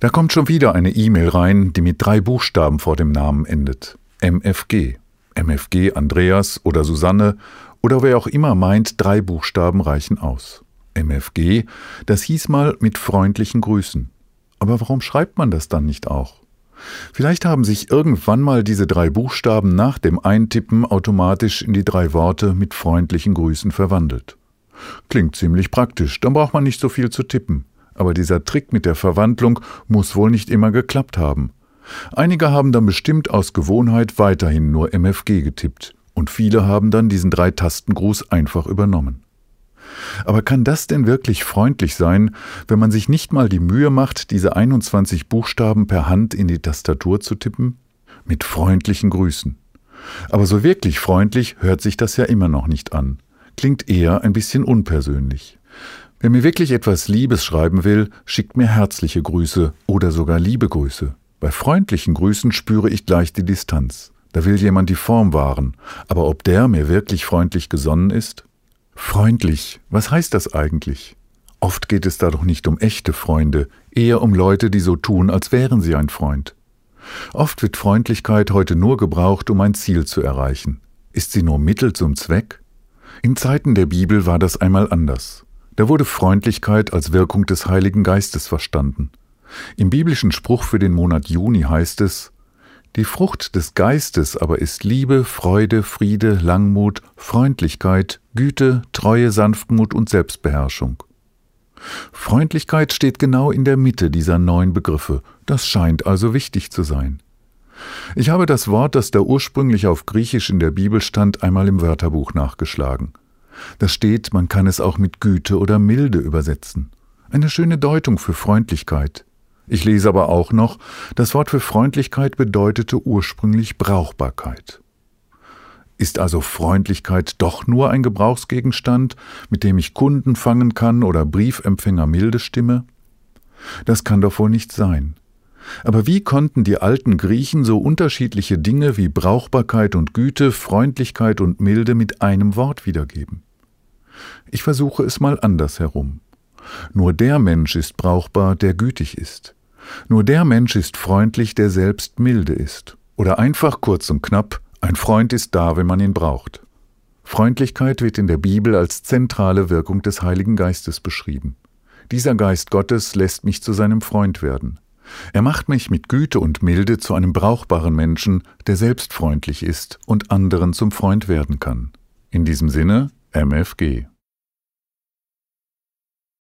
Da kommt schon wieder eine E-Mail rein, die mit 3 Buchstaben vor dem Namen endet. MFG. MFG Andreas oder Susanne oder wer auch immer meint, 3 Buchstaben reichen aus. MFG, das hieß mal mit freundlichen Grüßen. Aber warum schreibt man das dann nicht auch? Vielleicht haben sich irgendwann mal diese 3 Buchstaben nach dem Eintippen automatisch in die 3 Worte mit freundlichen Grüßen verwandelt. Klingt ziemlich praktisch, dann braucht man nicht so viel zu tippen. Aber dieser Trick mit der Verwandlung muss wohl nicht immer geklappt haben. Einige haben dann bestimmt aus Gewohnheit weiterhin nur MFG getippt und viele haben dann diesen 3-Tastengruß einfach übernommen. Aber kann das denn wirklich freundlich sein, wenn man sich nicht mal die Mühe macht, diese 21 Buchstaben per Hand in die Tastatur zu tippen? Mit freundlichen Grüßen. Aber so wirklich freundlich hört sich das ja immer noch nicht an. Klingt eher ein bisschen unpersönlich. Wer mir wirklich etwas Liebes schreiben will, schickt mir herzliche Grüße oder sogar liebe Grüße. Bei freundlichen Grüßen spüre ich gleich die Distanz. Da will jemand die Form wahren. Aber ob der mir wirklich freundlich gesonnen ist? Freundlich, was heißt das eigentlich? Oft geht es da doch nicht um echte Freunde, eher um Leute, die so tun, als wären sie ein Freund. Oft wird Freundlichkeit heute nur gebraucht, um ein Ziel zu erreichen. Ist sie nur Mittel zum Zweck? In Zeiten der Bibel war das einmal anders. Da wurde Freundlichkeit als Wirkung des Heiligen Geistes verstanden. Im biblischen Spruch für den Monat Juni heißt es: Die Frucht des Geistes aber ist Liebe, Freude, Friede, Langmut, Freundlichkeit, Güte, Treue, Sanftmut und Selbstbeherrschung. Freundlichkeit steht genau in der Mitte dieser 9 Begriffe. Das scheint also wichtig zu sein. Ich habe das Wort, das da ursprünglich auf Griechisch in der Bibel stand, einmal im Wörterbuch nachgeschlagen. Da steht, man kann es auch mit Güte oder Milde übersetzen. Eine schöne Deutung für Freundlichkeit. Ich lese aber auch noch, das Wort für Freundlichkeit bedeutete ursprünglich Brauchbarkeit. Ist also Freundlichkeit doch nur ein Gebrauchsgegenstand, mit dem ich Kunden fangen kann oder Briefempfänger milde stimme? Das kann doch wohl nicht sein. Aber wie konnten die alten Griechen so unterschiedliche Dinge wie Brauchbarkeit und Güte, Freundlichkeit und Milde mit einem Wort wiedergeben? Ich versuche es mal andersherum. Nur der Mensch ist brauchbar, der gütig ist. Nur der Mensch ist freundlich, der selbst milde ist. Oder einfach kurz und knapp, ein Freund ist da, wenn man ihn braucht. Freundlichkeit wird in der Bibel als zentrale Wirkung des Heiligen Geistes beschrieben. Dieser Geist Gottes lässt mich zu seinem Freund werden. Er macht mich mit Güte und Milde zu einem brauchbaren Menschen, der selbst freundlich ist und anderen zum Freund werden kann. In diesem Sinne, MFG.